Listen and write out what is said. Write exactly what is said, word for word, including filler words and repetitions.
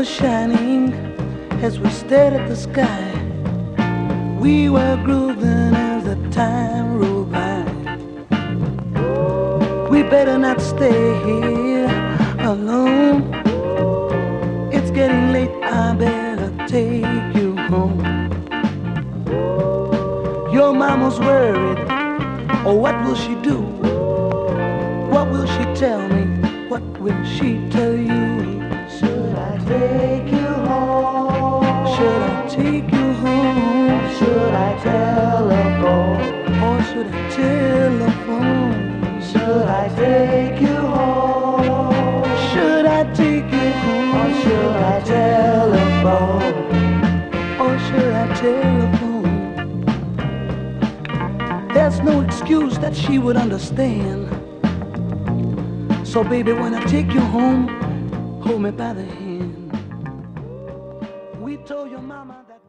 was shining as we stared at the sky. We were grooving as the time rolled by. We better not stay here alone. It's getting late, I better take you home. Your mama's worried, oh, what will she do? What will she tell me? What will she tell you? Should I take you home? Should I take you home? Should I telephone? Or should I telephone? Should I take you home? Should I take you home? Or should I telephone? Or should I telephone? There's no excuse that she would understand. So baby, when I take you home, hold me by the hand. We told your mama that